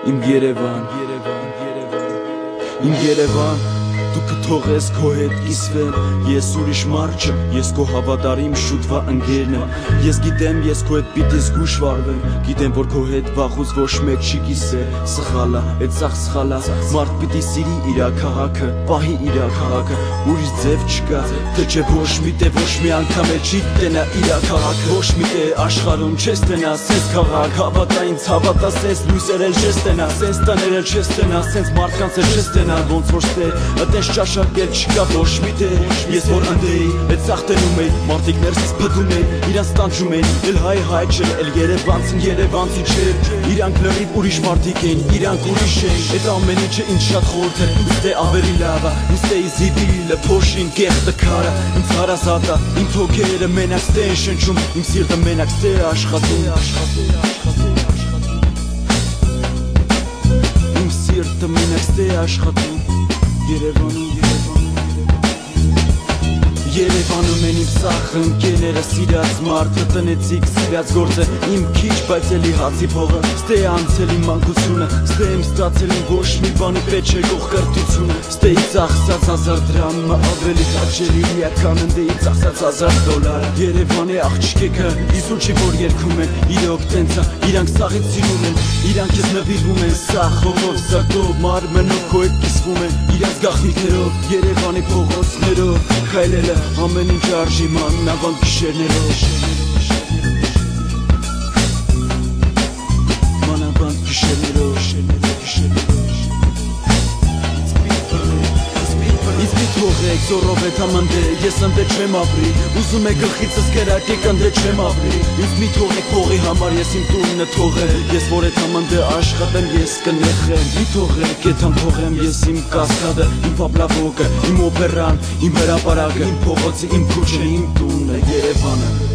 Իմ Երևան, իմ Երևան, դու կթողես քո հետ կիսվեմ, ես ուրիշ մարդ չեմ, ես քո հավատարիմ շուտվա ընկերն եմ, ես գիտեմ, ես քո հետ պիտի զգույշ վարվեմ, գիտեմ, որ քո հետ վաղուց ոչ մեկ չի կիսե, սխալա, այդ սաղ սխալա, մարդ պիտի սիրի իրա քաղաքը, պահի իրա քաղաքը, ուրիշ ձև չկա, թե չէ ոչ միտե, ոչ մի անգամ էլ չի տենա իրա քաղաքը, ոչ միտե աշխարհում չես տենա, սենց քաղաք, հավատա ինձ, հավատա սենց լույսեր էլ չես տենա, սենց տաներ էլ չես տենա, սենց մարդկանց էլ չես տենա, ոնց որ ստե Ճաշակել չկա ոչ մի տեղ, ես որ ընդեի, այդ սաղտենում էի, մարդիկ ներսից պտում էի, իրանց տանջում էի, էլ հայ չէր, էլ երևանցին չէր, իրանք լրիվ ուրիշ մարդիկ էին, իրանք ուրիշ էին, այդ ամեն ինչը ինձ շատ խորհուրդ էր, ինձ դե ավելի լավա, ինձ դե զիբիլը, փոշին, կեղտը քարը, ինձ հարազատա, իմ թոքերը մենակ ստե են շնչում, իմ սիրտը մենակ ստե է աշխատում, իմ սիրտը մենակ ստե է աշխատում Երևանում են իմ սախ ընկերները սիրած մարդը տնեցիկ սիրած գործը իմ քիչ բայց էլի հացի փողը ստե անցել իմ մանկությունը ստե եմ ստացել իմ ոչ մի բանի պետք չէ գող կրթությունը ստե ծախսած 1000 դրամը ավելի հաճելի իրական ընդեի ծախսած $1000 Երևանի աղջիկը իսուչի որ երգում են իրոք տենցա իրանք սաղից սիրում են իրանք ես նվիրվում են սախով սակով մարմնով քո հետ կիսվում են իրանց գաղտնիքներով Երևանի փողոցներով քայլելը ամեն ինչ արժի մանավանդ գիշերներով մանավանդ գիշերներով Իսկ մի թողեք զորով էտ համանդե ես ընդե չեմ ապրի ուզում է գլխիցս կերակեք ընդե չեմ ապրի Իսկ մի թողեք փողի համար ես իմ տունը թողեմ ես որ էտ համանդե աշխատեմ ես կնեխեմ Մի թողեք էտ համ թողեմ ես իմ կասկադը իմ պապլավոկը իմ օպերան իմ հրապարակը իմ փողոցը իմ քուչը իմ տունը Երևանը